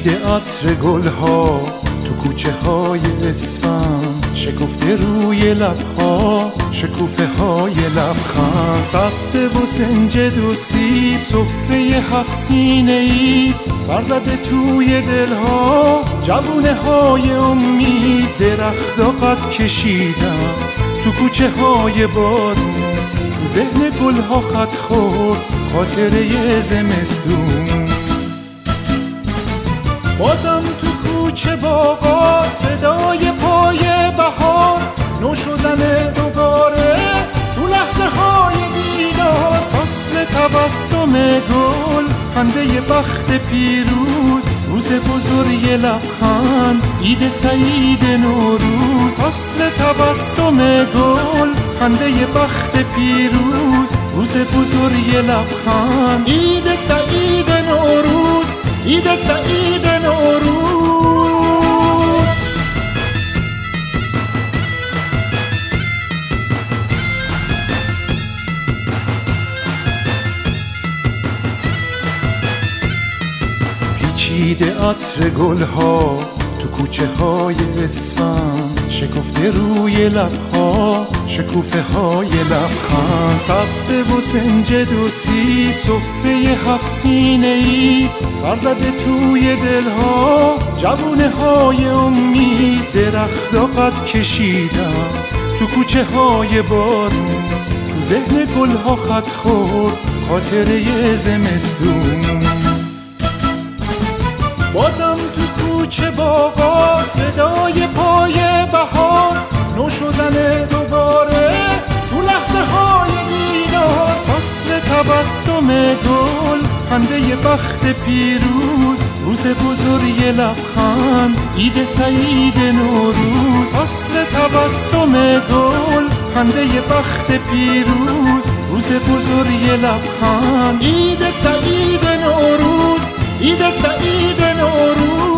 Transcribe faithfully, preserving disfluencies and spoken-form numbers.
پیچیده عطر گلها تو کوچه های اسفند، شکفته روی لبها شکوفه های لبخند. سبزه و سنجد و سی سفره هفت سینه ای، سر زده توی دلها جوونه های امید. درخت قد کشیدم تو کوچه های بارون، تو ذهن گلها خط خورد خاطره زمستون. بازم تو کوچه باغا صدای پای بهار، نو شدن دوباره تو لحظه های دیدار. فصل تبسم گل، خنده بخت پیروز، روز بزرگ لبخند، عید سعید نوروز. فصل تبسم گل، خنده بخت پیروز، روز بزرگ لبخند، عید سعید نوروز، عید سعید نوروز. پیچیده عطر گلها تو کوچه های اسفند، شکفته روی لبها شکوفه های لبخند. سبزه و سنجد و سی سفره هفت سینه ای، سر زده توی دلها جوونه های امید. درخت قد کشیدم تو کوچه های بارون، تو ذهن گلها خط خورد خاطره زمستون. بازم تو کوچه باغا صدای پای بهار، نو شدن دوباره تو لحظه های دیدار. فصل تبسم گل، خنده بخت پیروز، روز بزرگ لبخند، عید سعید نوروز. فصل تبسم گل، خنده بخت پیروز، روز بزرگ لبخند، عید سعید نوروز، عید سعید نوروز.